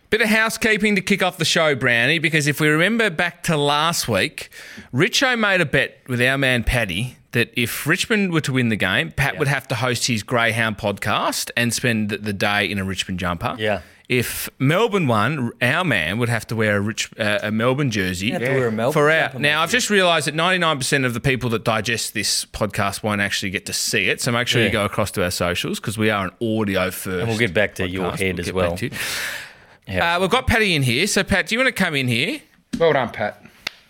Bit of housekeeping to kick off the show, Brownie, because if we remember back to last week, Richo made a bet with our man Paddy that if Richmond were to win the game, Pat would have to host his Greyhound podcast and spend the day in a Richmond jumper. Yeah. If Melbourne won, our man would have to wear a Melbourne jersey. You have to wear a Melbourne for jumper, Now, I've just realised that 99% of the people that digest this podcast won't actually get to see it, so make sure you go across to our socials because we are an audio first. And we'll get back to your head as well. We've got Paddy in here. So, Pat, do you want to come in here? Well done, Pat.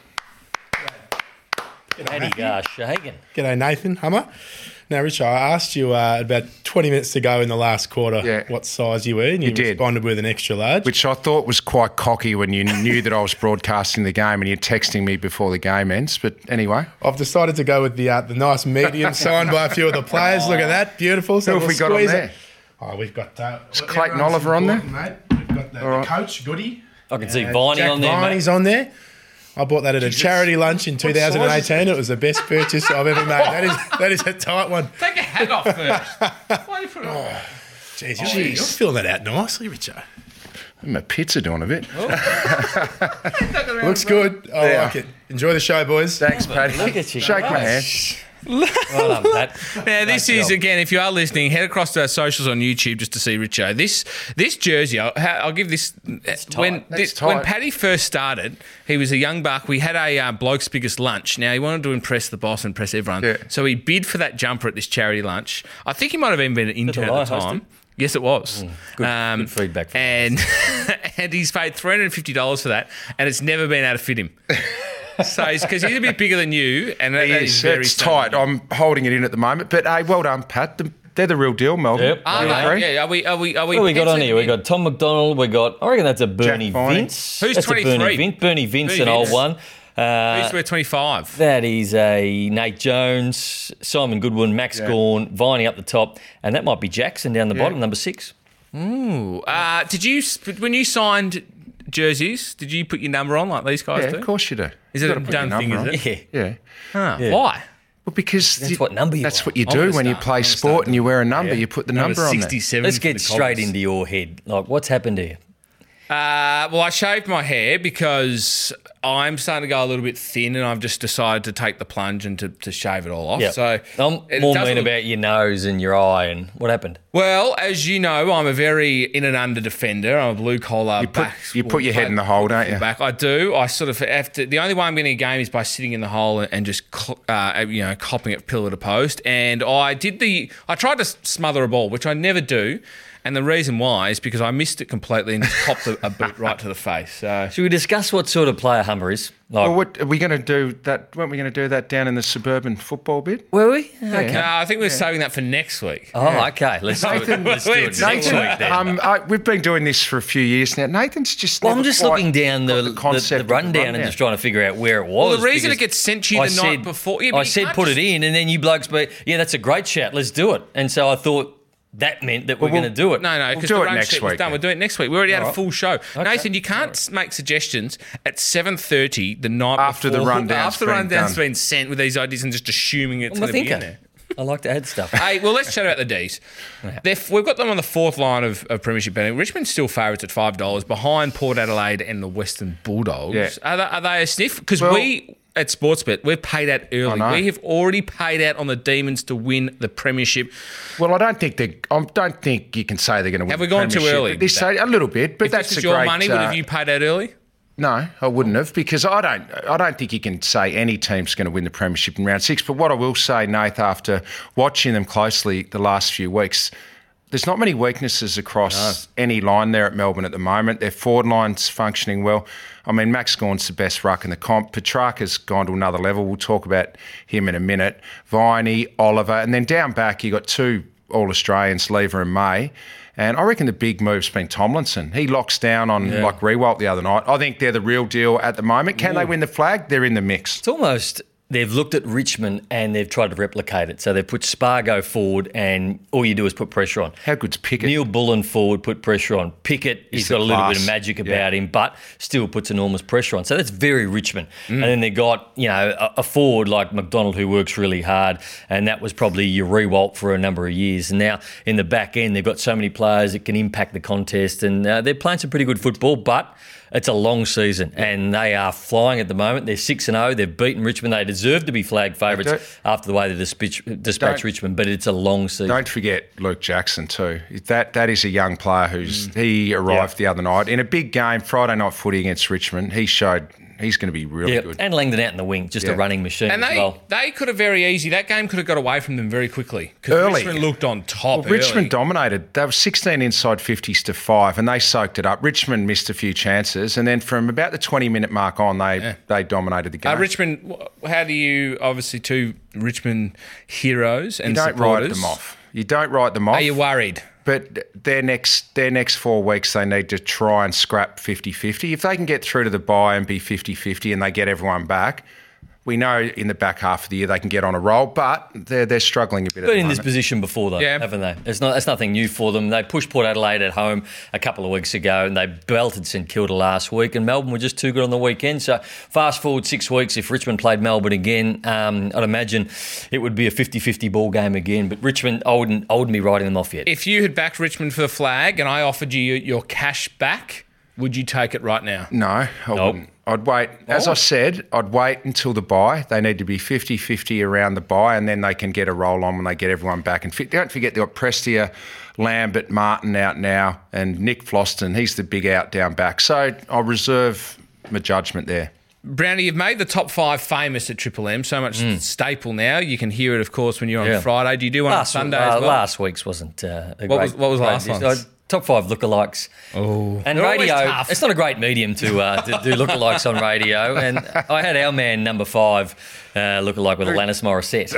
Paddy Shagan. G'day, Nathan Hummer. Now, Richard, I asked you about 20 minutes to go in the last quarter what size you were, and you responded with an extra large. Which I thought was quite cocky when you knew that I was broadcasting the game and you're texting me before the game ends. But anyway. I've decided to go with the nice medium signed by a few of the players. Look at that. Beautiful. So who have we got on there? We've got... Is Clayton Oliver on there? Mate. We've got the coach, Goody. I can see Viney on there, Viney's on there. I bought that at a charity lunch in 2018. It was the best purchase I've ever made. That is a tight one. Take a hat off first. Why do you put it on? Jeez, you're filling that out nicely, Richard. My pits are doing a bit. Looks good. I like it. Enjoy the show, boys. Thanks, Paddy. Look at you. Shake my hand. Well done, Pat. Now, this is, again, if you are listening, head across to our socials on YouTube just to see Richo. This jersey, I'll give this... When Paddy first started, he was a young buck. We had a Bloke's Biggest Lunch. Now, he wanted to impress the boss and impress everyone. Yeah. So he bid for that jumper at this charity lunch. I think he might have even been an intern at the time. Yes, it was. Good feedback. And he's paid $350 for that, and it's never been able to fit him. So, because he's a bit bigger than you, and it's tight. I'm holding it in at the moment, but hey, well done, Pat. They're the real deal, Melbourne. Yep. Are we? What have we got on here? We got Tom McDonald. I reckon that's a Bernie Vince. Who's that's 23? Bernie Vince, an old one. Who's wear 25? That is a Nate Jones, Simon Goodwin, Max Gawn, Viney up the top, and that might be Jackson down the bottom, number 6. Ooh. Did you, when you signed jerseys, did you put your number on like these guys do? Yeah, of course you do. Is it a done thing, is it? Yeah. Why? Well, because that's what number you That's want. what you do when you play sport and you wear a number. You put the number on there. Let's get straight into your head. Like, what's happened to you? Well, I shaved my hair because I'm starting to go a little bit thin, and I've just decided to take the plunge and to shave it all off. Yep. So I'm more mean about your nose and your eye and what happened. Well, as you know, I'm a very in and under defender. I'm a blue collar back. You put your head in the hole, don't you? Back. I do. I sort of have to. The only way I'm getting a game is by sitting in the hole and just copping it pillar to post. And I tried to smother a ball, which I never do. And the reason why is because I missed it completely and just popped a boot right to the face. So. Should we discuss what sort of player Hummer is? Well, what are we going to do that? Weren't we going to do that down in the suburban football bit? Were we? Yeah. Okay. No, I think we're saving that for next week. Oh, okay. Let's do it next week then. We've been doing this for a few years now. Nathan's just. Well, I'm just looking down the rundown and just trying to figure out where it was. Well, the reason it gets sent to you the night before. I said put it in, and then you blokes, that's a great shout. Let's do it. And so I thought. That meant that we're going to do it. No, because we'll the run sheet was done. We're doing it next week. We already had a full show. Okay. Nathan, you can't make suggestions at 7:30 the night after before. After the rundown's been sent with these ideas and just assuming it's going to be in there. I like to add stuff. Hey, well, let's chat about the Ds. We've got them on the fourth line of Premiership betting. Richmond's still favourites at $5 behind Port Adelaide and the Western Bulldogs. Yeah. Are they a sniff? Because at Sportsbet, we've paid out early. We have already paid out on the Demons to win the Premiership. Well, I don't think you can say they're going to win. Have we gone too early? A little bit, but if that's this was your money. Would have you paid out early? No, I wouldn't have, because I don't think you can say any team's going to win the Premiership in round 6. But what I will say, Nath, after watching them closely the last few weeks, there's not many weaknesses across any line there at Melbourne at the moment. Their forward line's functioning well. I mean, Max Gawn's the best ruck in the comp. Petrarca's gone to another level. We'll talk about him in a minute. Viney, Oliver, and then down back you got 2 All-Australians, Lever and May. And I reckon the big move's been Tomlinson. He locks down on Rewalt the other night. I think they're the real deal at the moment. Can they win the flag? They're in the mix. It's almost they've looked at Richmond and they've tried to replicate it. So they've put Spargo forward and all you do is put pressure on. How good's Pickett? Neil Bullen forward, put pressure on. Pickett, he's got a little bit of magic about him, but still puts enormous pressure on. So that's very Richmond. And then they've got, a forward like McDonald who works really hard, and that was probably your Rewalt for a number of years. And now in the back end, they've got so many players that can impact the contest, and they're playing some pretty good football, but it's a long season, and they are flying at the moment. They're 6-0. They've beaten Richmond. They deserve to be flag favourites after the way they dispatched Richmond, but it's a long season. Don't forget Luke Jackson too. That is a young player he arrived the other night in a big game, Friday night footy against Richmond. He showed he's going to be really good. And Langdon out in the wing, just a running machine as well. They could have that game could have got away from them very quickly. Because Richmond looked on top early. Richmond dominated. They were 16 inside 50s to 5, and they soaked it up. Richmond missed a few chances, and then from about the 20-minute mark on, they dominated the game. Richmond, how do you, obviously two Richmond heroes and supporters. You don't write them off. Are you worried? But their next 4 weeks, they need to try and scrap 50-50. If they can get through to the bye and be 50-50 and they get everyone back, we know in the back half of the year they can get on a roll, but they're struggling a bit at the moment. Been in this position before, though, haven't they? It's nothing new for them. They pushed Port Adelaide at home a couple of weeks ago, and they belted St Kilda last week, and Melbourne were just too good on the weekend. So fast forward 6 weeks, if Richmond played Melbourne again, I'd imagine it would be a 50-50 ball game again. But Richmond, I wouldn't be writing them off yet. If you had backed Richmond for the flag and I offered you your cash back, would you take it right now? No, I wouldn't. I'd wait. As I said, I'd wait until the bye. They need to be 50-50 around the bye, and then they can get a roll on when they get everyone back. And don't forget, they've got Prestia, Lambert, Martin out now, and Nick Floston. He's the big out down back. So I'll reserve my judgment there. Brownie, you've made the top 5 famous at Triple M, so much staple now. You can hear it, of course, when you're on Friday. Do you do one on Sunday as well? Last week's wasn't What was last one? Top 5 lookalikes. Oh, and radio. It's not a great medium to do lookalikes on radio. And I had our man number 5 lookalike with Alanis Morissette.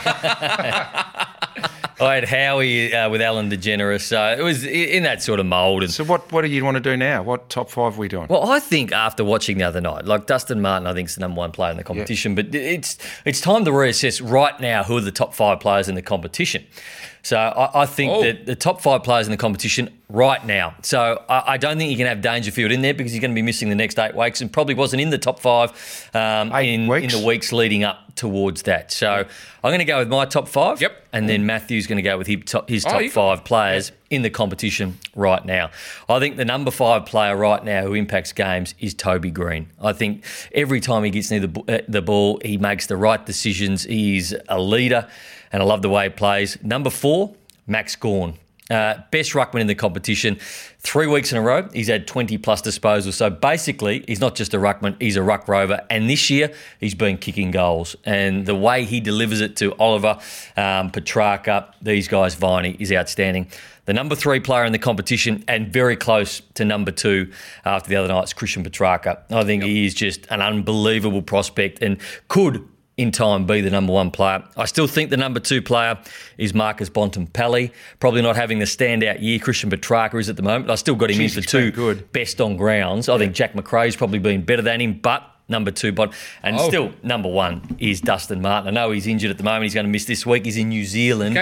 I had Howie with Ellen DeGeneres, so it was in that sort of mould. And so what do you want to do now? What top 5 are we doing? Well, I think after watching the other night, like Dustin Martin, I think is the number 1 player in the competition, but it's time to reassess right now who are the top 5 players in the competition. So I think that the top 5 players in the competition right now. So I don't think you can have Dangerfield in there because he's going to be missing the next 8 weeks and probably wasn't in the top 5 in the weeks leading up towards that. So I'm going to go with my top 5. Yep. And then Matthew's going to go with his top 5 players in the competition right now. I think the number 5 player right now who impacts games is Toby Green. I think every time he gets near the ball, he makes the right decisions. He's a leader, and I love the way he plays. Number 4, Max Gawn. Best ruckman in the competition. 3 weeks in a row, he's had 20-plus disposals. So basically, he's not just a ruckman, he's a ruck rover. And this year, he's been kicking goals. And the way he delivers it to Oliver, Petrarca, these guys, Viney, is outstanding. The number 3 player in the competition and very close to number 2 after the other night is Christian Petrarca. I think he is just an unbelievable prospect and could in time be the number 1 player. I still think the number 2 player is Marcus Bontempelli. Probably not having the standout year Christian Petrarca is at the moment. I still got him in for 2 best on grounds. I think Jack McRae's probably been better than him, but number 2, still number 1 is Dustin Martin. I know he's injured at the moment. He's going to miss this week. He's in New Zealand,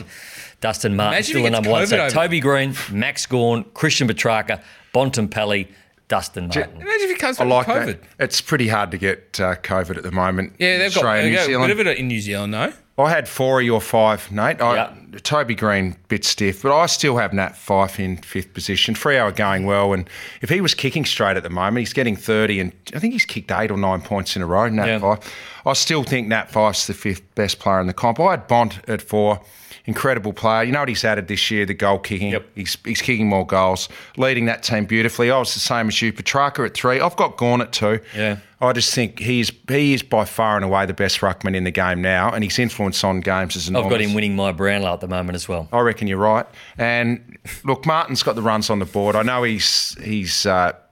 Dustin Martin still the number 1. So Toby Green, Max Gawn, Christian Petrarca, Bontempelli, Dustin Martin. Imagine if he comes back with COVID. That. It's pretty hard to get COVID at the moment. Yeah, they've got a bit of it in New Zealand, no? I had 4 of your 5, Nate. Toby Green, bit stiff, but I still have Nat Fyfe in 5th position. Freo are going well, and if he was kicking straight at the moment, he's getting 30, and I think he's kicked 8 or 9 points in a row, Nat Fyfe. I still think Nat Fyfe's the 5th best player in the comp. I had Bont at 4. Incredible player. You know what he's added this year? The goal kicking. Yep. He's kicking more goals, leading that team beautifully. I was the same as you. Petrarca at 3. I've got Gawn at 2. Yeah. I just think he is by far and away the best ruckman in the game now, and his influence on games is enormous. I've got him winning my Brownlow at the moment as well. I reckon you're right. And look, Martin's got the runs on the board. I know he's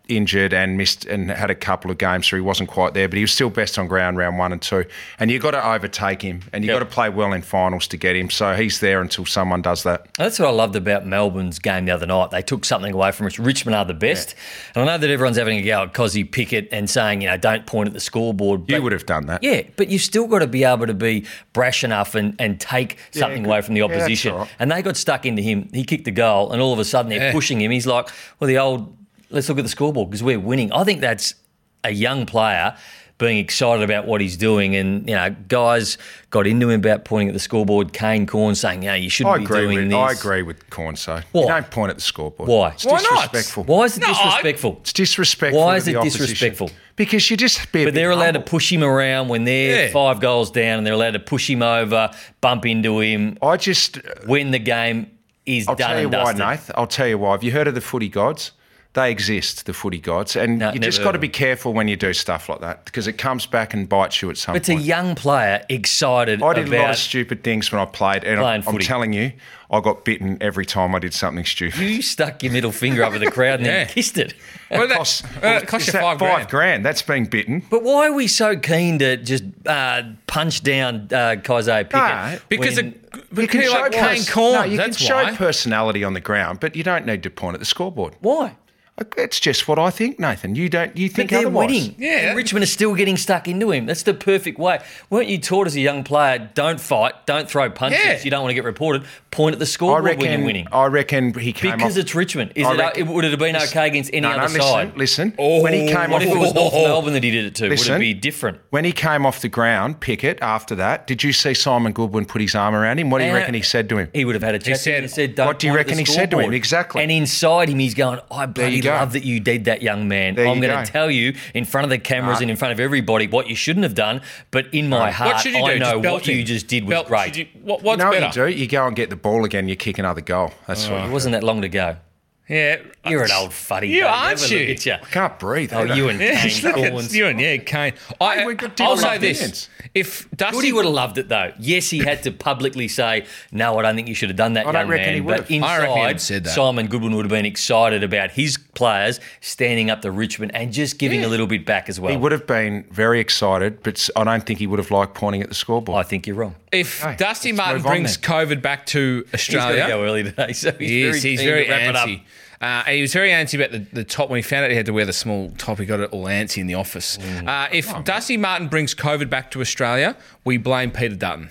injured and missed and had a couple of games so he wasn't quite there, but he was still best on ground round 1 and 2. And you've got to overtake him and you've got to play well in finals to get him. So he's there until someone does that. That's what I loved about Melbourne's game the other night. They took something away from us. Richmond are the best. Yeah. And I know that everyone's having a go at Cozzy Pickett and saying, don't point at the scoreboard. You would have done that. Yeah, but you've still got to be able to be brash enough and take something away from the opposition. Yeah, right. And they got stuck into him. He kicked the goal and all of a sudden they're pushing him. He's like, well, the old... Let's look at the scoreboard because we're winning. I think that's a young player being excited about what he's doing. And, guys got into him about pointing at the scoreboard. Kane Corn saying, you shouldn't be doing this. I agree with Corn, so why? You don't point at the scoreboard. Why? It's disrespectful. Why is it disrespectful? It's disrespectful. Why is it disrespectful? Because you just But they're allowed to push him around when they're 5 goals down and they're allowed to push him over, bump into him. When the game is done and dusted. I'll tell you why, Nath. I'll tell you why. Have you heard of the footy gods? They exist, the footy gods, and you just got to be careful when you do stuff like that because it comes back and bites you at some point. It's a young player excited about... I did a lot of stupid things when I played, and I'm telling you, I got bitten every time I did something stupid. You stuck your middle finger up at the crowd and then kissed it. Well, that cost you $5,000. That's being bitten. But why are we so keen to just punch down Cozzy Pickett? Because you can show Kane Corn. No, you can show personality on the ground, but you don't need to point at the scoreboard. Why? It's just what I think, Nathan. You think they're otherwise. Winning. Yeah. And Richmond are still getting stuck into him. That's the perfect way. Weren't you taught as a young player, don't fight, don't throw punches, you don't want to get reported, point at the scoreboard when you're winning? I reckon he came off... Because it's Richmond. Would it have been okay against any other side? Listen. When he came what if it was North Melbourne that he did it to? Would it be different? When he came off the ground, Pickett, after that, did you see Simon Goodwin put his arm around him? What do you reckon he said to him? He would have had a chat. He said, don't what do you reckon he said to him? Exactly. And inside him, he's going, I bloody love that you did that, young man. I'm going to tell you in front of the cameras and in front of everybody what you shouldn't have done, but in my heart, I know what you just did was great. What's better? What you do? You go and get the ball again, you kick another goal. That's what. It wasn't that long to go. Yeah. You're an old fuddy. You aren't you? I can't breathe. Oh, you and Kane. Kane. I'll say this. If Dusty... Goody would have loved it, though. Yes, he had to publicly say, no, I don't think you should have done that, young man. But inside, Simon Goodwin would have been excited about his players standing up to Richmond and just giving a little bit back as well. He would have been very excited, but I don't think he would have liked pointing at the scoreboard. I think you're wrong. If Dusty Martin brings COVID back to Australia... He's going to go early today, so he's very antsy. He was very antsy about the top. When he found out he had to wear the small top, he got it all antsy in the office. If Dusty Martin brings COVID back to Australia, we blame Peter Dutton.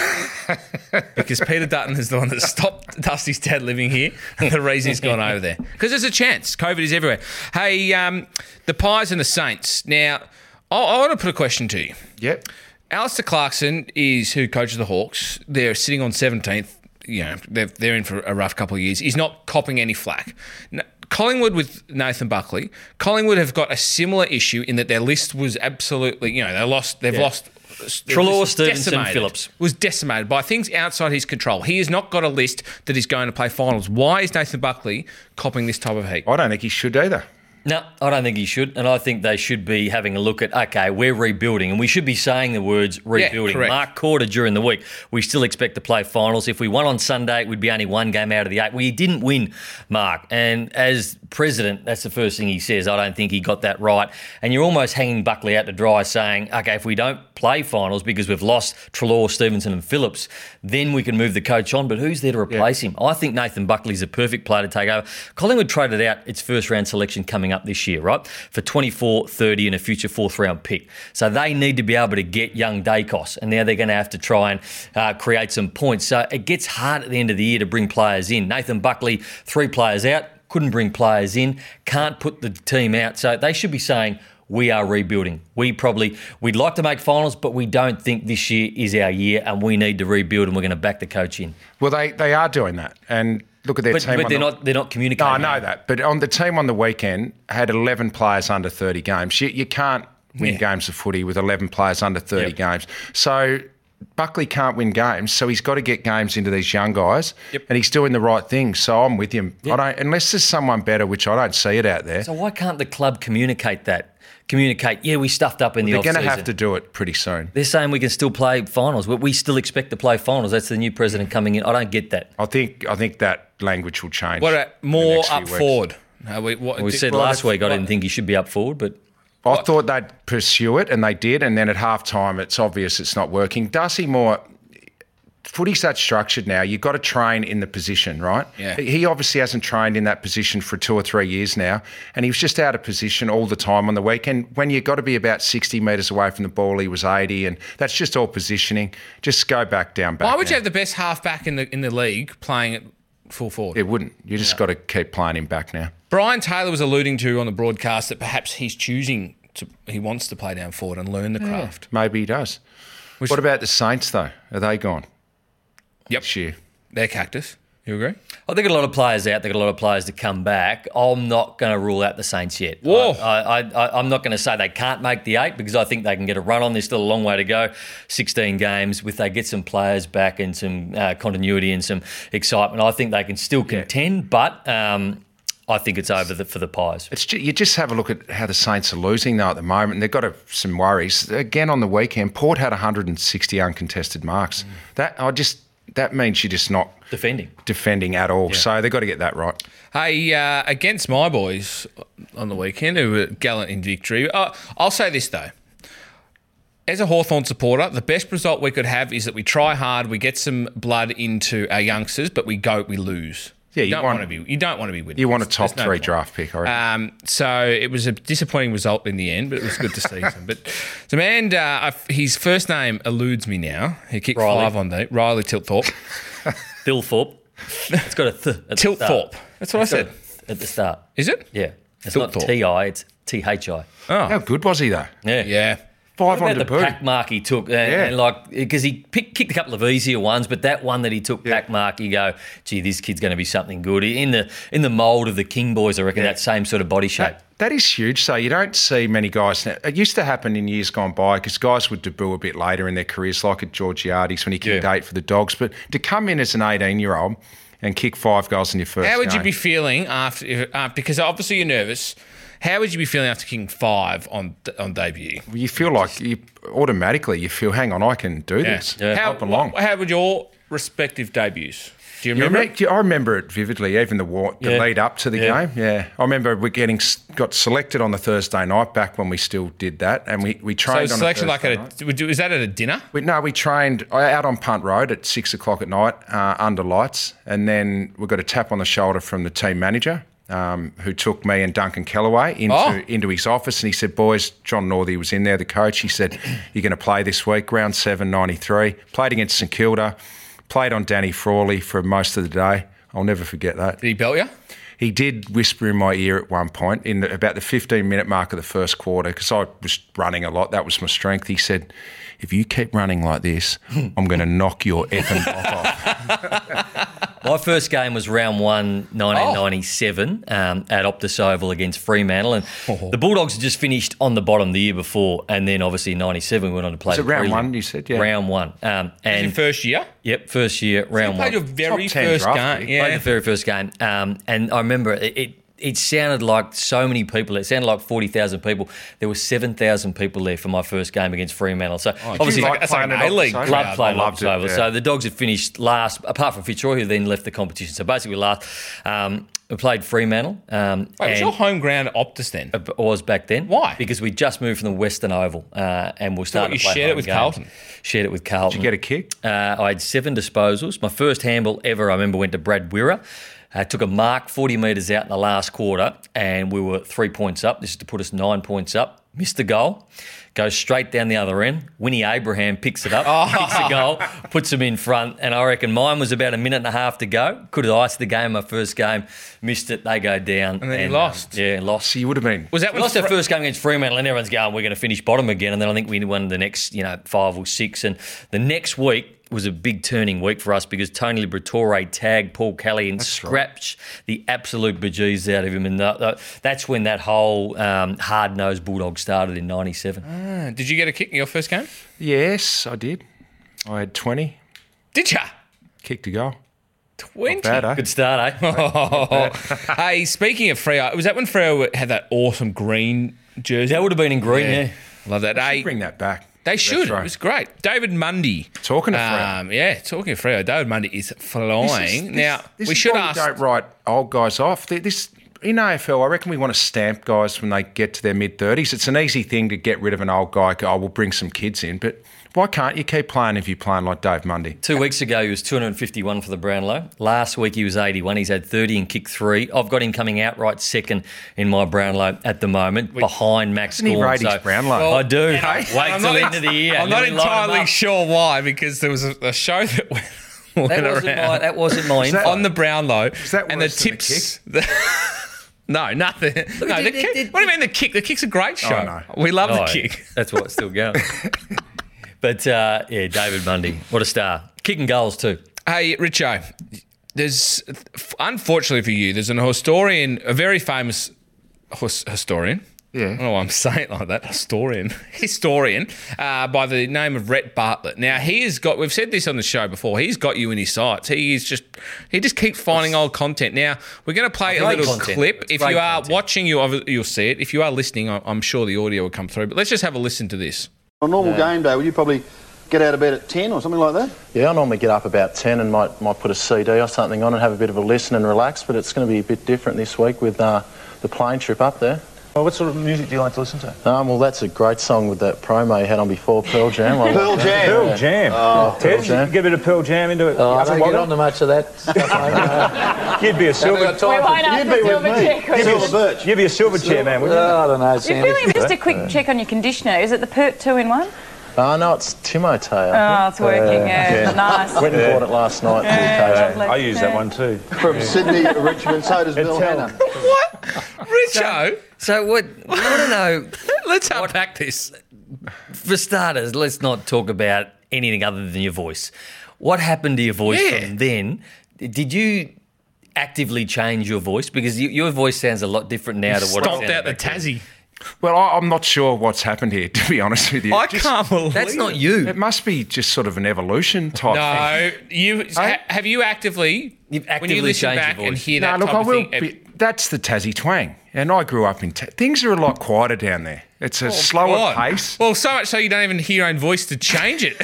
Because Peter Dutton is the one that stopped Dusty's dad living here and the reason he's gone over there. Because there's a chance. COVID is everywhere. Hey, the Pies and the Saints. Now, I want to put a question to you. Yep. Alistair Clarkson is who coaches the Hawks. They're sitting on 17th. They're in for a rough couple of years. He's not copping any flack. Collingwood with Nathan Buckley. Collingwood have got a similar issue in that their list was absolutely, they've lost. Treloar, Stevenson, Phillips. Was decimated by things outside his control. He has not got a list that is going to play finals. Why is Nathan Buckley copping this type of heat? I don't think he should either. No, I don't think he should. And I think they should be having a look at, okay, we're rebuilding. And we should be saying the words rebuilding. Yeah, Mark Corder during the week, we still expect to play finals. If we won on Sunday, it would be only one game out of the 8. We didn't win, Mark. And as president, that's the first thing he says. I don't think he got that right. And you're almost hanging Buckley out to dry saying, okay, if we don't play finals because we've lost Treloar, Stevenson and Phillips, then we can move the coach on. But who's there to replace him? I think Nathan Buckley's a perfect player to take over. Collingwood traded out its first round selection coming up this year, right? For 24, 30 and a future 4th round pick. So they need to be able to get young Dacos, and now they're going to have to try and create some points. So it gets hard at the end of the year to bring players in. Nathan Buckley, 3 players out, couldn't bring players in, can't put the team out. So they should be saying, we are rebuilding. We'd like to make finals, but we don't think this year is our year and we need to rebuild and we're going to back the coach in. Well, they are doing that. And look at their team. But they're not communicating. No, I know that. But on the team on the weekend had 11 players under 30 games. You can't win games of footy with 11 players under 30 games. So Buckley can't win games, so he's got to get games into these young guys, and he's doing the right thing. So I'm with him. Unless there's someone better, which I don't see it out there. So why can't the club communicate that? We stuffed up in the off-season. They're going to have to do it pretty soon. They're saying we can still play finals. We still expect to play finals. That's the new president coming in. I don't get that. I think that language will change. What about more up forward? We said last week I didn't think he should be up forward, but... I thought they'd pursue it, and they did, and then at halftime it's obvious it's not working. Darcy Moore, footy's that structured now. You've got to train in the position, right? Yeah. He obviously hasn't trained in that position for 2 or 3 years now, and he was just out of position all the time on the weekend. When you've got to be about 60 metres away from the ball, he was 80, and that's just all positioning. Just go back down. Why would you have the best half-back in the league playing at full forward? It wouldn't. You just got to keep playing him back now. Brian Taylor was alluding to on the broadcast that perhaps he wants to play down forward and learn the craft. Maybe he does. What about the Saints, though? Are they gone? Yep. This year? They're cactus. You agree? I think a lot of players out. They've got a lot of players to come back. I'm not going to rule out the Saints yet. Whoa. I'm not going to say they can't make the 8 because I think they can get a run on. There's still a long way to go. 16 games. If they get some players back and some continuity and some excitement, I think they can still contend. But I think it's over for the Pies. You just have a look at how the Saints are losing, though, at the moment. They've got some worries. Again, on the weekend, Port had 160 uncontested marks. That means you're just not defending at all. Yeah. So they've got to get that right. Hey, against my boys on the weekend, who were gallant in victory, I'll say this, though. As a Hawthorn supporter, the best result we could have is that we try hard, we get some blood into our youngsters, but we lose. Yeah, you don't want to be winning. You want a top 3 draft pick, I reckon. So it was a disappointing result in the end, but it was good to see some. But the man, his first name eludes me now. He kicked 5 on the Riley Tilthorpe. Thilthorpe. It's got a th at Tilthorpe. The start. That's what I said. At the start. Is it? Yeah. It's Tilthorpe. not T-I, it's T-H-I. Oh. How good was he, though? Yeah. 5 on the pack mark he took, because he kicked a couple of easier ones, but that one that he took pack mark, you go, gee, this kid's going to be something good. In the mould of the King boys, I reckon that same sort of body shape. That is huge. So you don't see many guys now. It used to happen in years gone by because guys would debut a bit later in their careers, like at Georgiades when he kicked 8 for the Dogs. But to come in as an 18-year-old and kick 5 goals in your first game. How would you be feeling after? Because obviously you're nervous. How would you be feeling after kicking 5 on debut? Well, you feel like automatically hang on, I can do this. Yeah. How would your respective debuts? Do you remember? I remember it vividly, even the lead up to the game. Yeah, I remember we got selected on the Thursday night back when we still did that, and we trained. So selection like is that at a dinner? We trained out on Punt Road at 6 o'clock at night under lights, and then we got a tap on the shoulder from the team manager. Who took me and Duncan Kellaway into his office, and he said, boys, John Northey was in there, the coach. He said, you're going to play this week, round 7, 93. Played against St Kilda, played on Danny Frawley for most of the day. I'll never forget that. Did he belt you? He did whisper in my ear at one point in about the 15-minute mark of the first quarter, because I was running a lot. That was my strength. He said, if you keep running like this, I'm going to knock your effing block off. My first game was round 1, 1997, at Optus Oval against Fremantle. And the Bulldogs had just finished on the bottom the year before, and then obviously in 97 we went on to play. Was it round 1, you said? Yeah. Round 1. And your first year? Yep, first year, round 1. You played your very first game. Yeah. Played the very first game. And I remember it sounded like so many people. It sounded like 40,000 people. There were 7,000 people there for my first game against Fremantle. So obviously, that's like an A-League crowd. Loved playing Optus Oval. So the Dogs had finished last, apart from Fitzroy, who then left the competition. So basically, last. We played Fremantle. Was your home ground Optus then? It was back then. Why? Because we just moved from the Western Oval and we're starting to play. You shared it with Carlton? Shared it with Carlton. Did you get a kick? I had 7 disposals. My first handball ever, I remember, went to Brad Wirra. Took a mark 40 metres out in the last quarter, and we were 3 points up. This is to put us 9 points up. Missed the goal. Goes straight down the other end. Winnie Abraham picks it up, kicks a goal, puts them in front, and I reckon mine was about a minute and a half to go. Could have iced the game, my first game. Missed it. They go down. And then you lost. Lost. So you would have been. We lost our first game against Fremantle, and everyone's going, we're going to finish bottom again. And then I think we won the next 5 or 6. And the next week was a big turning week for us because Tony Liberatore tagged Paul Kelly and scratched the absolute bejesus out of him. And that's when that whole hard-nosed Bulldog started in 97. Did you get a kick in your first game? Yes, I did. I had 20. Did you? Kicked a goal. 20? Not bad, eh? Good start, eh? Hey, speaking of Freo, was that when Freo had that awesome green jersey? That would have been in green, yeah. Love that. They should bring that back. They should. It was great. David Mundy. Talking of Freo. Talking of Freo. David Mundy is flying. We should ask. Don't write old guys off. in AFL, I reckon we want to stamp guys when they get to their mid-30s. It's an easy thing to get rid of an old guy. Oh, we'll bring some kids in. But why can't you keep playing if you're playing like Dave Mundy? 2 weeks ago, he was 251 for the Brownlow. Last week, he was 81. He's had 30 and kicked 3. I've got him coming outright second in my Brownlow at the moment, behind Max Gawn. He rate his Brownlow? Well, I do. Wait till the end of the year. I'm not entirely sure why, because there was a show that went that wasn't my info. On the Brownlow. Is that and the tips... No, nothing. No, what do you mean the kick? The kick's a great show. No. We love the kick. That's why it's still going. But, David Mundy, what a star. Kicking goals too. Hey, Richo, unfortunately for you, there's a very famous historian. Yeah. I don't know why I'm saying it like that. Historian, by the name of Rhett Bartlett. Now, we've said this on the show before, he's got you in his sights. He just keeps finding old content. Now, we're going to play a little clip. If you are watching, you'll see it. If you are listening, I'm sure the audio will come through. But let's just have a listen to this. On a normal game day, would you probably get out of bed at 10 or something like that? Yeah, I normally get up about 10 and might put a CD or something on and have a bit of a listen and relax, but it's going to be a bit different this week with the plane trip up there. Well, what sort of music do you like to listen to? Well, that's a great song with that promo you had on before, Pearl Jam. Pearl Jam? Ted, Jam. Get a bit of Pearl Jam into it. I don't get on to much of that stuff. You'd be a silver... You'd be with me. Silver Birch. You'd be a silver chair man, wouldn't you? I don't know, Sandy. You're feeling just a quick check on your conditioner. Is it the Pert 2-in-1? No, it's Timotei. Oh, it's working, nice. Went and bought it last night. I use that one too. From Sydney to Richmond, so does Bill Hanna. What? Richo? So what? I want to know... Let's unpack this. For starters, let's not talk about anything other than your voice. What happened to your voice from then? Did you actively change your voice? Because your voice sounds a lot different now to what it sounded stomped out the Tassie. Well, I'm not sure what's happened here, to be honest with you. I can't believe that's not you. It must be just sort of an evolution type thing. No, have you actively... You've actively when you listen changed back your voice. and hear that type of thing... That's the Tassie twang. And I grew up in... Things are a lot quieter down there. It's a slower pace. Well, so much so you don't even hear your own voice to change it.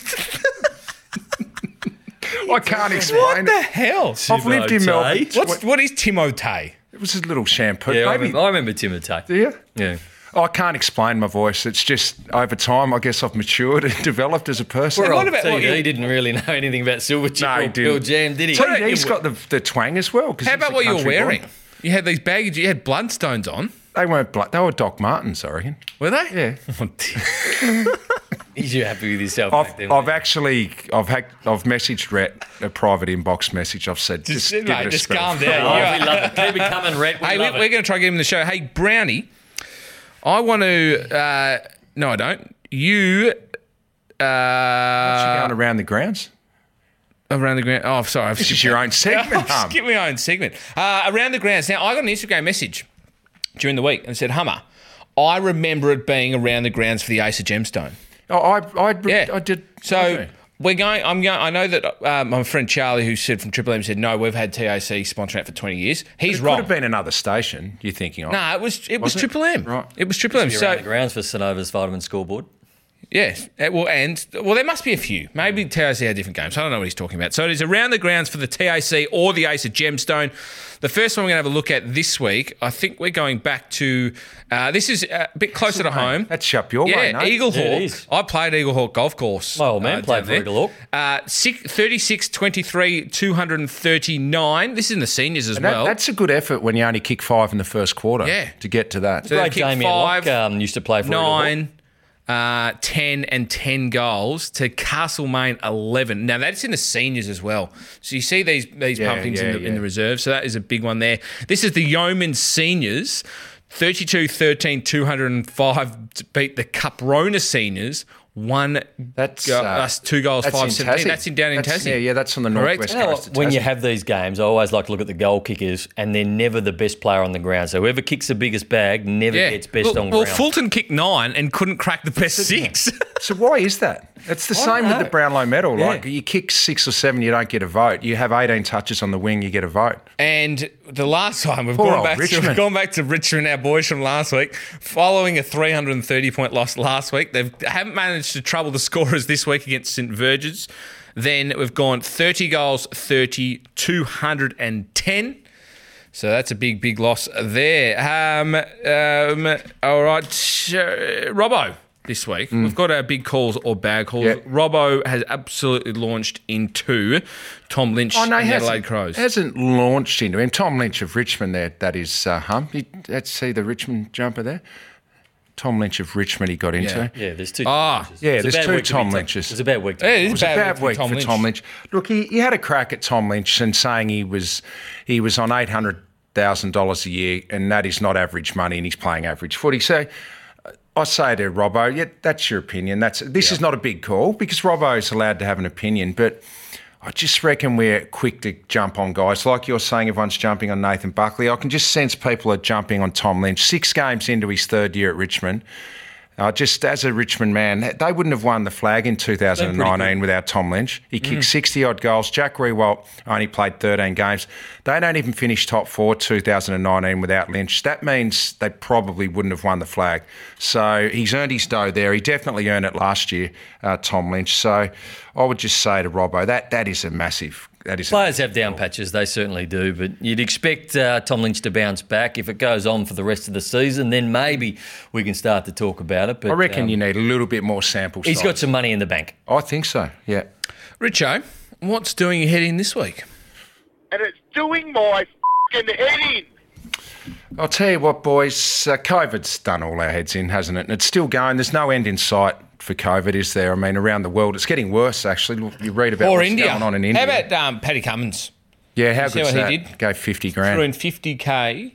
I can't explain what it. What the hell? I've lived in Melbourne. What is Timotei? It was a little shampoo. Yeah, I remember Timotei. Do you? Yeah. I can't explain my voice. It's just over time, I guess I've matured and developed as a person. Well, he didn't really know anything about Silverchair or Pearl Jam, did he? He's got the twang as well. How about what you were wearing? You had these baggages. You had Bloodstones on. They weren't blood. They were Doc Martens, I reckon. Were they? Yeah. Is you happy with yourself? I've messaged Rhett a private inbox message. I've said, just give it a just spell. calm down. We love it. Keep it coming, Rhett. We're going to try to get him in the show. Hey, Brownie, I want to... no, I don't. You... What's you going around the grounds? Around the ground. Oh, sorry. This is your own segment, I've skipped my own segment. Around the grounds. Now, I got an Instagram message during the week and said, Hummer, I remember it being around the grounds for the Ace of Gemstone. Oh, I did. So we're going. I know that my friend Charlie, who said from Triple M, said no. We've had TAC sponsoring it for 20 years. He's wrong. It could have been another station. You're thinking of? No, it was Triple M. Right. It was Triple M. So around the grounds for Sanova's Vitamin Scoreboard. Yes. Well, there must be a few. Maybe TAC had different games. I don't know what he's talking about. So it is around the grounds for the TAC or the Ace of Gemstone. The first one we're going to have a look at this week, I think we're going back to, this is a bit closer to home. That's up your way, no? Eagle Hawk. Yeah, I played Eagle Hawk Golf Course. My old man played for Eagle Hawk. 36, 23, 239. This is in the seniors as well. That's a good effort when you only kick 5 in the first quarter to get to that. So Great Damien Locke used to play for 9, 10 and 10 goals to Castlemaine 11. Now, that's in the seniors as well. So you see these pumpkins in the reserve. So that is a big one there. This is the Yeoman seniors. 32-13, 205 to beat the Caprona seniors. 2 goals, 5-17. That's down in Tassie. Yeah, that's on the northwest coast of Tassie. When you have these games, I always like to look at the goal kickers, and they're never the best player on the ground. So whoever kicks the biggest bag never gets best on ground. Well, Fulton kicked 9 and couldn't crack the best 6. So why is that? It's the same with the Brownlow medal. Yeah. Like you kick 6 or 7, you don't get a vote. You have 18 touches on the wing, you get a vote. And the last time we've gone back to Richmond, our boys from last week, following a 330-point loss last week. They haven't managed to trouble the scorers this week against St Virgins. Then we've gone 30 goals, 30, 210. So that's a big loss there. All right, Robbo. This week, we've got our big calls or bad calls. Yep. Robbo has absolutely launched into Tom Lynch and the Adelaide Crows. Hasn't launched into him. Tom Lynch of Richmond there, that is Let's see the Richmond jumper there. Tom Lynch of Richmond he got into. Yeah, there's two. There's two Tom Lynches. It was a bad week. It was a bad week for Tom Lynch. Look, he had a crack at Tom Lynch and saying he was on $800,000 a year and that is not average money and he's playing average footy. So I say to Robbo, that's your opinion. This is not a big call because Robbo is allowed to have an opinion, but I just reckon we're quick to jump on guys. Like you're saying, everyone's jumping on Nathan Buckley. I can just sense people are jumping on Tom Lynch. 6 games into his 3rd year at Richmond. Just as a Richmond man, they wouldn't have won the flag in 2019 without Tom Lynch. He kicked 60-odd goals. Jack Riewoldt only played 13 games. They don't even finish top 4 2019 without Lynch. That means they probably wouldn't have won the flag. So he's earned his dough there. He definitely earned it last year, Tom Lynch. So I would just say to Robbo, that is a massive... Players have down patches, they certainly do, but you'd expect Tom Lynch to bounce back. If it goes on for the rest of the season, then maybe we can start to talk about it. But I reckon you need a little bit more sample size. He's got some money in the bank. I think so, yeah. Richo, what's doing your head in this week? And it's doing my f***ing head in. I'll tell you what, boys, COVID's done all our heads in, hasn't it? And it's still going. There's no end in sight for COVID, is there? I mean, around the world, it's getting worse, actually. You read about what's going on in India. How about Paddy Cummins? Yeah, how good's that? He did? Gave 50 grand. Threw in 50K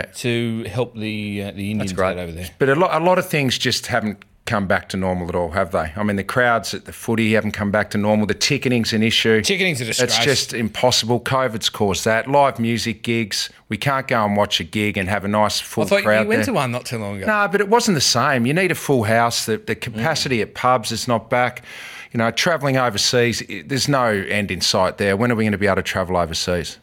to help the Indians out over there. But a lot of things just haven't come back to normal at all, have they? I mean, the crowds at the footy haven't come back to normal. The ticketing's an issue. Ticketing's a disgrace. It's just impossible. COVID's caused that. Live music gigs. We can't go and watch a gig and have a nice full crowd there. You went to one not too long ago. No, but it wasn't the same. You need a full house. The capacity at pubs is not back. You know, travelling overseas, there's no end in sight there. When are we going to be able to travel overseas?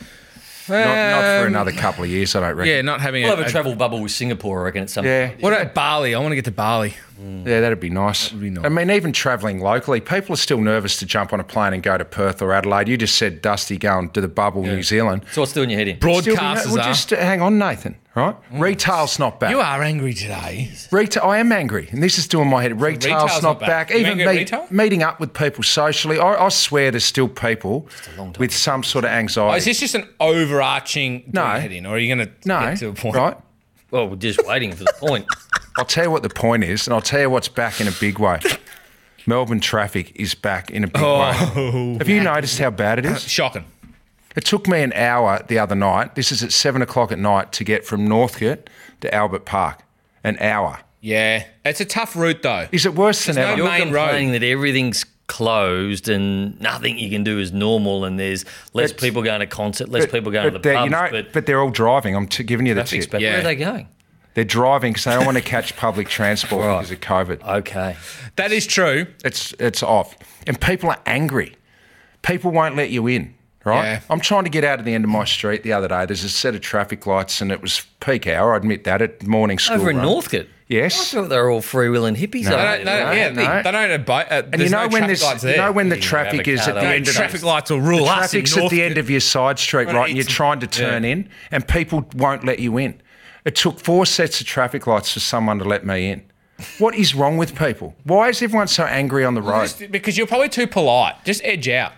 Not for another couple of years, I don't reckon. Yeah, not having we'll have a travel bubble with Singapore, I reckon, at some point. What about Bali? I want to get to Bali. Yeah, that'd be nice. I mean, even travelling locally, people are still nervous to jump on a plane and go to Perth or Adelaide. You just said, Dusty, going to the bubble, New Zealand. So what's doing your head in? Broadcasters just hang on, Nathan, right? Retail's not back. You are angry today. I am angry, and this is doing my head. Retail's not back. Even meeting up with people socially, I swear there's still people with some sort of anxiety. Is this just an overarching head in, or are you going to get to a point? Right? Well, we're just waiting for the point. I'll tell you what the point is, and I'll tell you what's back in a big way. Melbourne traffic is back in a big way. Have you noticed how bad it is? Shocking. It took me an hour the other night, this is at 7 o'clock at night, to get from Northcote to Albert Park. An hour. Yeah. It's a tough route, though. Is it worse than ever? You're complaining that everything's closed and nothing you can do is normal and there's less people going to concert, less people going to the pubs. But they're all driving. I'm giving you the tip. Where are they going? They're driving because they don't want to catch public transport because of COVID. Okay. That is true. It's off. And people are angry. People won't let you in, right? Yeah. I'm trying to get out of the end of my street the other day. There's a set of traffic lights and it was peak hour, I admit that, at morning school Over in Northcote? Yes. I thought they were all freewheeling hippies. No. They don't abide. And you know when the traffic is at the end of traffic lights will rule us. Traffic's at the end of your side street, right? And you're trying to turn in, and people won't let you in. It took 4 sets of traffic lights for someone to let me in. What is wrong with people? Why is everyone so angry on the road? Because you're probably too polite. Just edge out.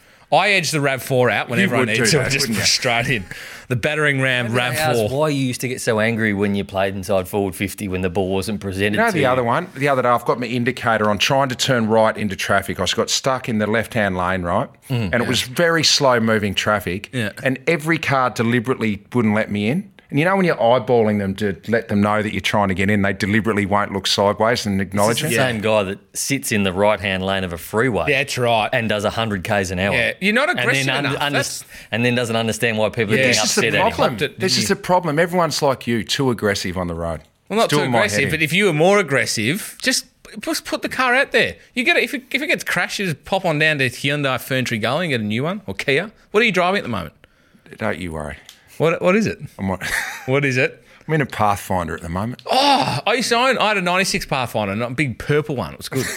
I edge the RAV4 out whenever I need to. I just push straight in. The battering ram RAV4. Why you used to get so angry when you played inside forward 50 when the ball wasn't presented to you? The other one, the other day, I've got my indicator on trying to turn right into traffic. I got stuck in the left-hand lane, right? And it was very slow-moving traffic. Yeah. And every car deliberately wouldn't let me in. And you know when you're eyeballing them to let them know that you're trying to get in, they deliberately won't look sideways and acknowledge it? It's the same guy that sits in the right-hand lane of a freeway. Yeah, that's right. And does 100 K's an hour. Yeah, you're not aggressive enough. And then doesn't understand why people are getting upset at him. This is the problem. Everyone's like you, too aggressive on the road. Well, not too aggressive, but if you were more aggressive, just put the car out there. You get it. If it gets crashed, you just pop on down to Hyundai Ferntree Gully and get a new one, or Kia. What are you driving at the moment? Don't you worry. What is it? What is it? I'm in a Pathfinder at the moment. Oh, I had a 96 Pathfinder, not a big purple one. It was good.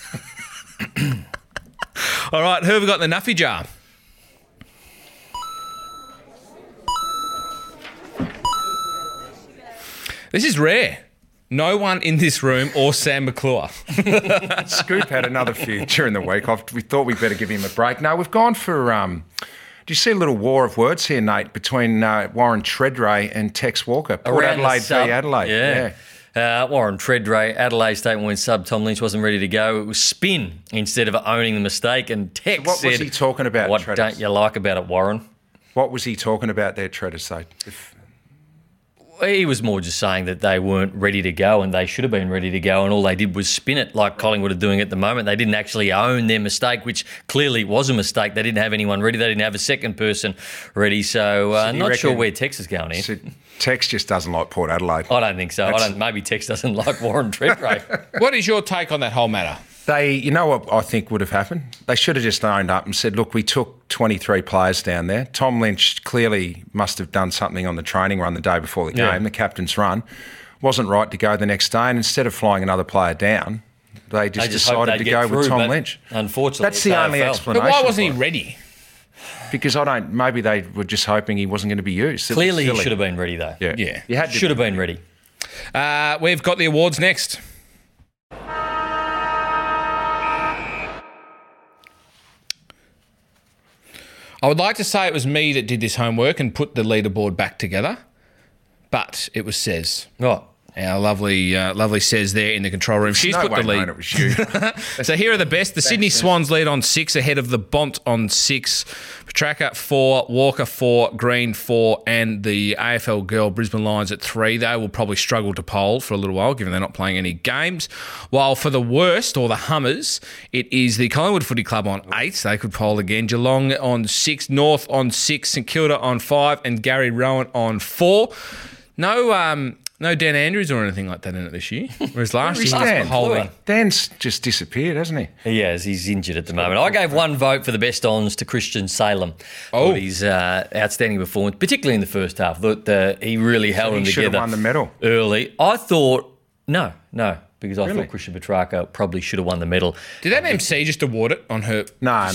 All right, who have we got in the Nuffy jar? This is rare. No one in this room or Sam McClure. Scoop had another few during the week. We thought we'd better give him a break. No, we've gone for... do you see a little war of words here, Nate, between Warren Tredrea and Tex Walker? Port Adelaide v Adelaide. Yeah. Warren Tredrea, Adelaide statement when sub Tom Lynch wasn't ready to go. It was spin instead of owning the mistake. And Tex what was he talking about, what Treaders? Don't you like about it, Warren? What was he talking about there, Treaders? He was more just saying that they weren't ready to go and they should have been ready to go, and all they did was spin it like Collingwood are doing at the moment. They didn't actually own their mistake, which clearly was a mistake. They didn't have anyone ready. They didn't have a second person ready. So not sure where Tex is going here. So Tex just doesn't like Port Adelaide. I don't think so. Maybe Tex doesn't like Warren Tredrea. What is your take on that whole matter? You know what I think would have happened? They should have just owned up and said, look, we took 23 players down there. Tom Lynch clearly must have done something on the training run the day before the game, the captain's run. Wasn't right to go the next day, and instead of flying another player down, they just decided to go with Tom Lynch. Unfortunately, that's the only explanation. But why wasn't he ready? Because maybe they were just hoping he wasn't going to be used. Clearly he should have been ready, though. Yeah. You should have been ready. We've got the awards next. I would like to say it was me that did this homework and put the leaderboard back together, but it was Sez. Right. Our lovely Sez there in the control room. She's put the lead. It was you. So here are the best. The Sydney Swans lead on 6, ahead of the Bont on 6. Petrarca 4, Walker 4, Green 4, and the AFL girl Brisbane Lions at 3. They will probably struggle to poll for a little while, given they're not playing any games. While for the worst, or the Hummers, it is the Collingwood Footy Club on 8. They could poll again. Geelong on 6, North on 6, St Kilda on 5, and Gary Rowan on 4. No Dan Andrews or anything like that in it this year. Whereas last year, Dan's just disappeared, hasn't he? He has. He's injured at the moment. I gave one vote for the best ons to Christian Salem. Oh. His outstanding performance, particularly in the first half. Thought he really held them together. He should have won the medal. Early. I thought, no, because I thought Christian Petrarca probably should have won the medal. Did that MC just award it on her? No.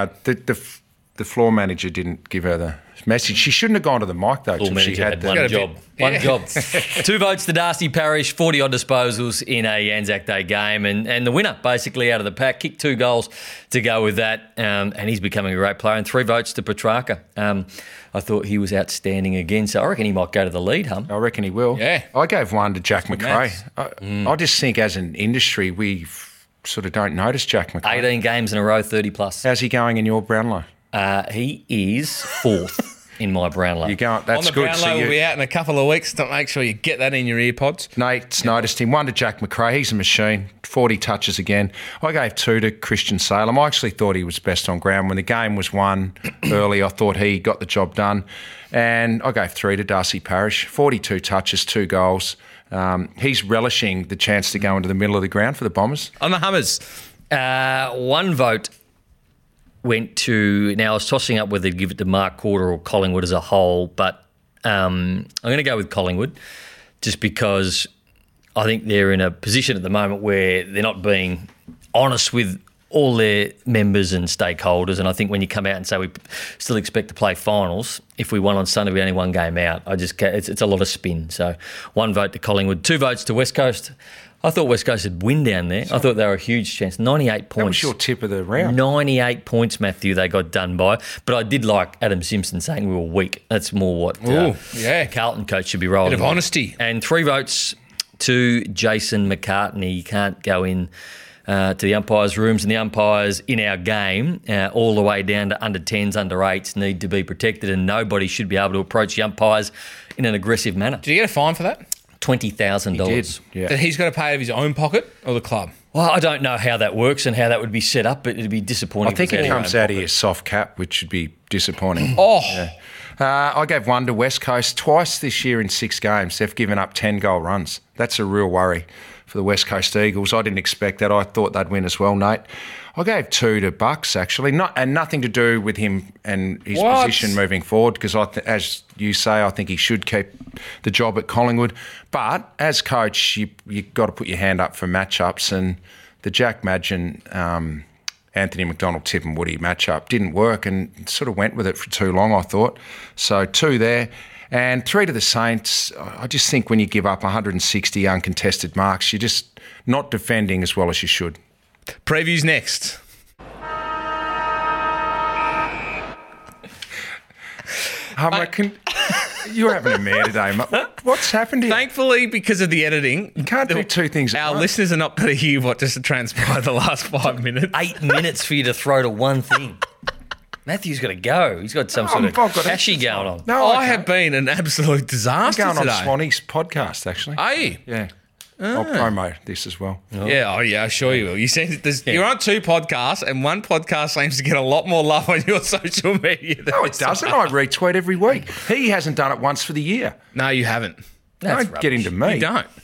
The floor manager didn't give her the message. She shouldn't have gone to the mic, though. Floor manager had one job. One job. 2 votes to Darcy Parish, 40-odd disposals in a Anzac Day game, and the winner, basically, out of the pack, kicked 2 goals to go with that, and he's becoming a great player, and 3 votes to Petrarca. I thought he was outstanding again, so I reckon he might go to the lead, Hum. I reckon he will. Yeah. I gave one to Jack Macrae. I just think as an industry, we sort of don't notice Jack Macrae. 18 games in a row, 30+. How's he going in your Brownlow? He is 4th in my Brownlow. That's good. Brownlow will be out in a couple of weeks. To make sure you get that in your earpods. Nate's noticed him. 1 to Jack Macrae. He's a machine. 40 touches again. I gave 2 to Christian Salem. I actually thought he was best on ground. When the game was won early, I thought he got the job done. And I gave 3 to Darcy Parish. 42 touches, 2 goals. He's relishing the chance to go into the middle of the ground for the Bombers. On the Hummers. 1 vote went to... Now, I was tossing up whether to give it to Mark Corder or Collingwood as a whole, but I'm going to go with Collingwood just because I think they're in a position at the moment where they're not being honest with all their members and stakeholders, and I think when you come out and say we still expect to play finals, if we won on Sunday, we're only 1 game out. It's a lot of spin. So 1 vote to Collingwood, 2 votes to West Coast. I thought West Coast would win down there. I thought they were a huge chance. 98 points. That was your tip of the round. 98 points, Matthew, they got done by. But I did like Adam Simpson saying we were weak. That's more what Carlton coach should be rolling. Bit of honesty. And 3 votes to Jason McCartney. You can't go in to the umpires' rooms, and the umpires in our game, all the way down to under 10s, under 8s, need to be protected, and nobody should be able to approach the umpires in an aggressive manner. Did he get a fine for that? $20,000. Yeah. That he's got to pay out of his own pocket or the club? Well, I don't know how that works and how that would be set up, but it'd be disappointing. I think it comes out of your soft cap, which should be disappointing. I gave 1 to West Coast. Twice this year in 6 games, they've given up 10-goal runs. That's a real worry for the West Coast Eagles. I didn't expect that. I thought they'd win as well, Nate. I gave 2 to Bucks, actually, nothing to do with him and his position moving forward, because as you say, I think he should keep the job at Collingwood. But as coach, you've got to put your hand up for matchups, and the Jack Madgen, Anthony McDonald, Tip and Woody matchup didn't work and sort of went with it for too long, I thought. So 2 there. And 3 to the Saints, I just think when you give up 160 uncontested marks, you're just not defending as well as you should. Previews next. You're having a mare today, mate. What's happened here? Thankfully, because of the editing, you can't do two things at once. Our listeners are not going to hear what just transpired the last 5 minutes. 8 minutes for you to throw to one thing. Matthew's got to go. He's got some sort of cashy going on. No, I have been an absolute disaster I'm going today. on Swanee's podcast, actually. Are you? Yeah. I'll promote this as well. Oh. Yeah, I'm sure you will. You're on 2 podcasts, and one podcast seems to get a lot more love on your social media. No, it doesn't. I retweet every week. He hasn't done it once for the year. No, you haven't. Don't get into me. You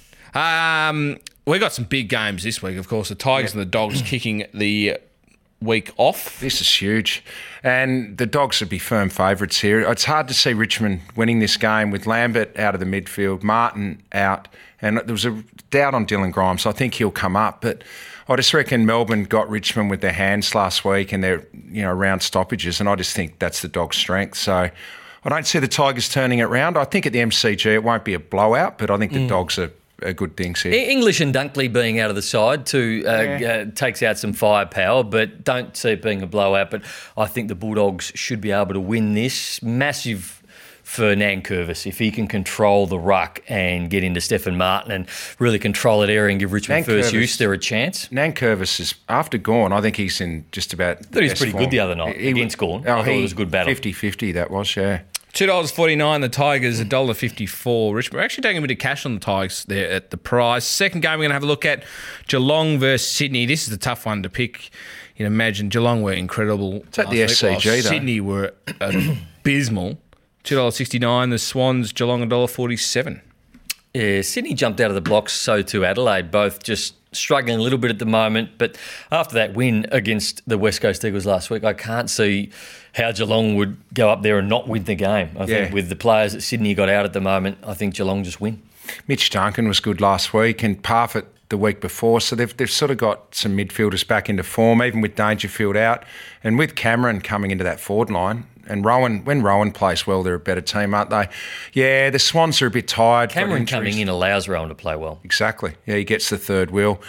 don't. We got some big games this week, of course. The Tigers and the Dogs kicking the week off. This is huge. And the Dogs would be firm favourites here. It's hard to see Richmond winning this game with Lambert out of the midfield, Martin out, and there was a doubt on Dylan Grimes. I think he'll come up, but I just reckon Melbourne got Richmond with their hands last week and their round stoppages, and I just think that's the Dogs' strength. So I don't see the Tigers turning it round. I think at the MCG it won't be a blowout, but I think the Dogs are good things here. English and Dunkley being out of the side too takes out some firepower, but don't see it being a blowout. But I think the Bulldogs should be able to win this. Massive for Nankervis if he can control the ruck and get into Stephen Martin and really control that area and give Richmond first use. They're a chance. Nankervis is, after Gawn, I think he's in just about. I thought he was pretty good the other night against Gawn. I thought it was a good battle. 50-50 that was, yeah. $2.49, the Tigers, $1.54. Richmond, we're actually taking a bit of cash on the Tigers there at the prize. Second game we're going to have a look at, Geelong versus Sydney. This is a tough one to pick. You can imagine Geelong were incredible. It's at the SCG, though. Sydney were abysmal. $2.69, the Swans, Geelong $1.47. Yeah, Sydney jumped out of the blocks, so too Adelaide, both just struggling a little bit at the moment. But after that win against the West Coast Eagles last week, I can't see how Geelong would go up there and not win the game. I think with the players that Sydney got out at the moment, I think Geelong just win. Mitch Duncan was good last week and Parfitt the week before, so they've sort of got some midfielders back into form, even with Dangerfield out. And with Cameron coming into that forward line, and when Rowan plays well, they're a better team, aren't they? Yeah, the Swans are a bit tired. Cameron coming in allows Rowan to play well. Exactly. Yeah, he gets the third wheel.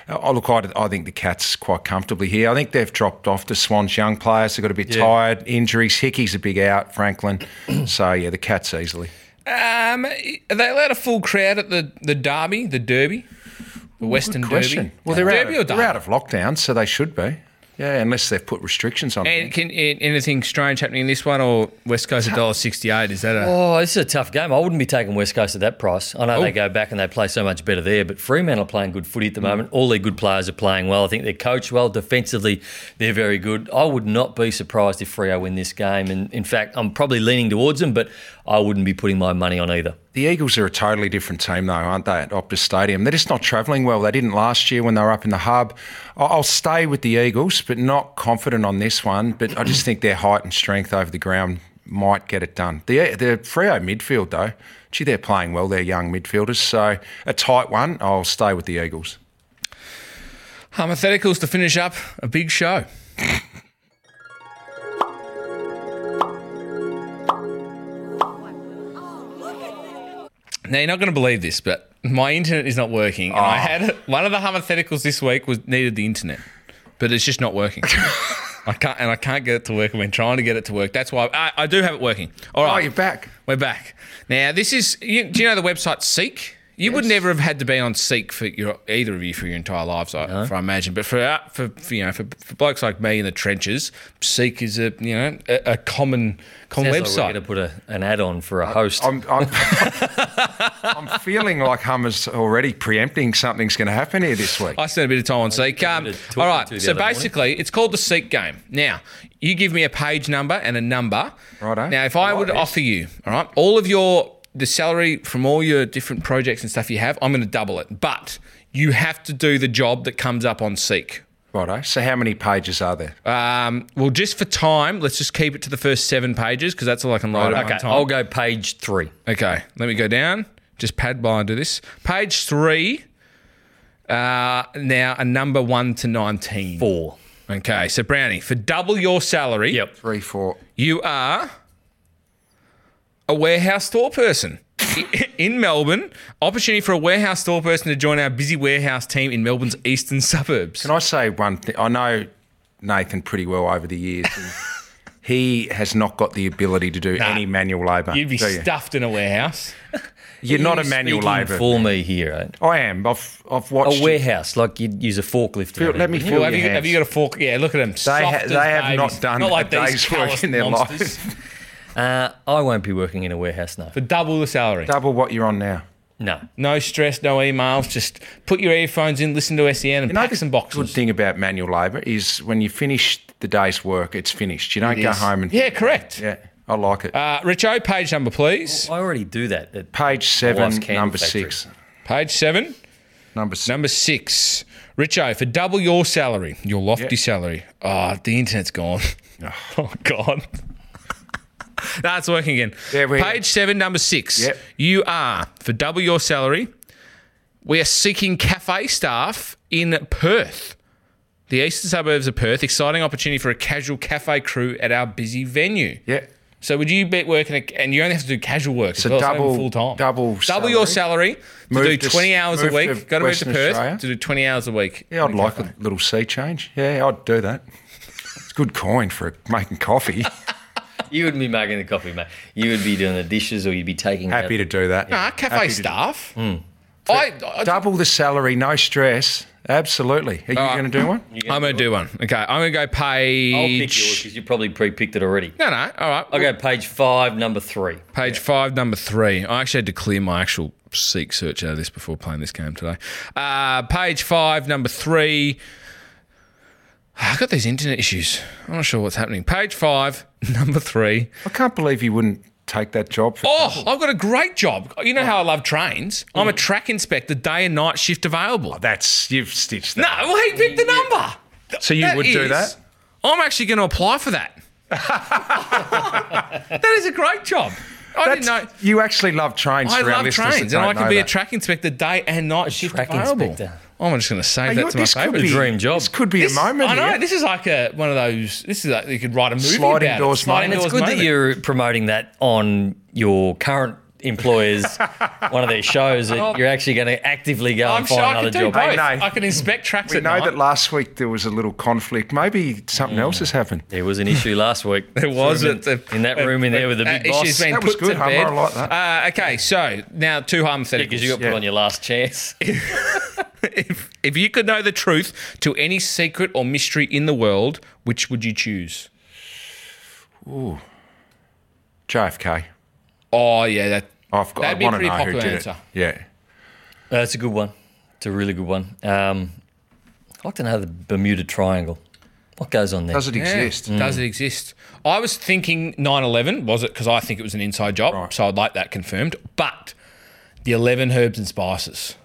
I think the Cats quite comfortably here. I think they've dropped off the Swans' young players. They've got a bit tired, injuries. Hickey's a big out, Franklin. So, yeah, the Cats easily. Are they allowed a full crowd at the Derby, the Western Derby? Well, they're out of lockdown, so they should be. Yeah, unless they've put restrictions on it. And anything strange happening in this one, or West Coast $1.68? Is that this is a tough game. I wouldn't be taking West Coast at that price. I know they go back and they play so much better there, but Fremantle are playing good footy at the moment. All their good players are playing well. I think they're coached well. Defensively, they're very good. I would not be surprised if Freo win this game. And in fact, I'm probably leaning towards them, but I wouldn't be putting my money on either. The Eagles are a totally different team, though, aren't they, at Optus Stadium? They're just not travelling well. They didn't last year when they were up in the hub. I'll stay with the Eagles, but not confident on this one. But I just think their height and strength over the ground might get it done. The Freo midfield, though, they're playing well. They're young midfielders. So a tight one, I'll stay with the Eagles. Hypotheticals to finish up a big show. Now, you're not going to believe this, but my internet is not working. And I had one of the hypotheticals this week needed the internet, but it's just not working. I can't get it to work. I've been trying to get it to work. That's why I do have it working. All right. Oh, you're back. We're back. Now, this is... do you know the website Seek? You would never have had to be on Seek for either of you for your entire lives, I imagine. But for blokes like me in the trenches, Seek is a common website. Like we're going to put an ad on for a host. I'm feeling like Hummer's already preempting something's going to happen here this week. I spent a bit of time on Seek. All right, so basically, it's called the Seek game. Now, you give me a page number and a number. Righto. Now, if I would offer you, all right, all of the salary from all your different projects and stuff you have, I'm going to double it. But you have to do the job that comes up on Seek. Righto. So how many pages are there? Well, just for time, let's just keep it to the first 7 pages because that's all I can load at one time. I'll go page 3. Okay, let me go down. Just pad by and do this. Page 3, now a number 1 to 19. 4. Okay, so, Brownie, for double your salary... Yep. 3, 4. You are... a warehouse store person. In Melbourne, opportunity for a warehouse store person to join our busy warehouse team in Melbourne's eastern suburbs. Can I say one thing? I know Nathan pretty well over the years. And he has not got the ability to do any manual labour. You'd be stuffed in a warehouse. You're not a manual labour. For me here, right? I am. I've watched a warehouse, like you'd use a forklift. Let me feel your hands. Have you got a fork? Yeah, look at them. They have not done a day's work in their life. I won't be working in a warehouse, no. For double the salary. Double what you're on now. No. No stress, no emails. Just put your earphones in, listen to SEN and pack some boxes. The good thing about manual labour is when you finish the day's work, it's finished. You don't go home and... Yeah, correct. Yeah, I like it. Richo, page number, please. Well, I already do that. Page 7, number 6. Page 7? Number 6. Number 6. Richo, for double your salary, your lofty salary. Oh, the internet's gone. Oh, God. That's working again. Page 7, number 6. Yep. You are, for double your salary, we are seeking cafe staff in Perth. The eastern suburbs of Perth. Exciting opportunity for a casual cafe crew at our busy venue. Yeah. So would you be working, and you only have to do casual work, so double full-time. Double your salary to do 20 hours a week. Got to move to Perth Australia. to do 20 hours a week. Yeah, I'd like a little sea change. Yeah, I'd do that. It's good coin for making coffee. You wouldn't be making the coffee, mate. You would be doing the dishes, or you'd be taking. Happy to do that. Nah, cafe staff. I double the salary, no stress. Absolutely. Are you going to do one? I'm going to do one. Okay, I'm going to go page... I'll pick yours because you probably pre-picked it already. No, all right. I'll go page 5, number 3. Page 5, number 3. I actually had to clear my actual Seek search out of this before playing this game today. Page 5, number 3. I've got these internet issues. I'm not sure what's happening. Page 5, number 3. I can't believe you wouldn't take that job. I've got a great job. You know how I love trains? I'm a track inspector, day and night shift available. You've stitched that. No, he picked the number. So you would do that? I'm actually going to apply for that. That is a great job. I didn't know. You actually love trains. I love trains, and I can be a track inspector, day and night shift available. Inspector. I'm just going to save that to my favourite. Dream job. This could be a moment. I know. Here. This is like one of those. This is like you could write a movie sliding about doors moment. And it's good that you're promoting that on your current employers, one of their shows, that you're actually going to actively go and find another job. Hey, I can inspect tracks at night. We know that last week there was a little conflict. Maybe something else has happened. There was an issue last week. There was. In that room in there with the big boss. That was good, Hummer. I like that. Okay, so now 2 hypotheticals. Because you got put on your last chance. If you could know the truth to any secret or mystery in the world, which would you choose? Ooh. JFK. Oh, yeah. That'd be a pretty popular answer. Yeah. That's a good one. It's a really good one. I'd like to know the Bermuda Triangle. What goes on there? Does it exist? Does it exist? I was thinking 9/11, was it? Because I think it was an inside job, so I'd like that confirmed. But the 11 herbs and spices.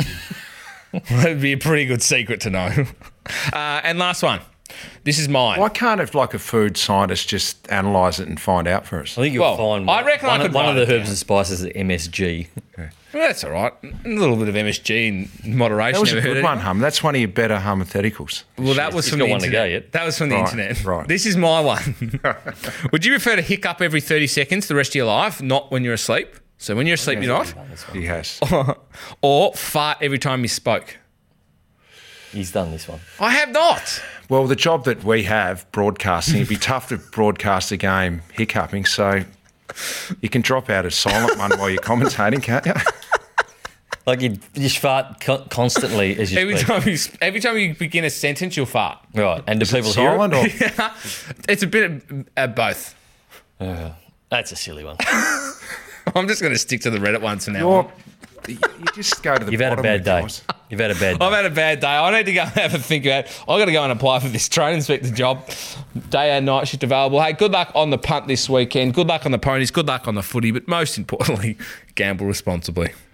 That'd be a pretty good secret to know. And last one. This is mine. Why can't a food scientist just analyse it and find out for us? I think you'll find I reckon one of the herbs and spices is MSG. Okay. Well, that's all right. A little bit of MSG in moderation. That was a good one, Hum. That's one of your better hypotheticals. Well, that was from the internet. That was from the internet. Right. This is my one. Would you prefer to hiccup every 30 seconds the rest of your life, not when you're asleep? So when you're asleep, you're not? He has. Or fart every time you spoke? He's done this one. I have not. Well, the job that we have, broadcasting, it'd be tough to broadcast a game hiccuping, so you can drop out a silent one while you're commentating, can't you? Like you just fart constantly as you speak. Every time you begin a sentence, you'll fart. Right. And do people hear it? Or? It's a bit of both. That's a silly one. I'm just going to stick to the Reddit ones for now. You just go to the You've had a bad day. You've had a bad day. I've had a bad day. I need to go and have a think about it. I've got to go and apply for this train inspector job. Day and night shift available. Hey, good luck on the punt this weekend. Good luck on the ponies. Good luck on the footy. But most importantly, gamble responsibly.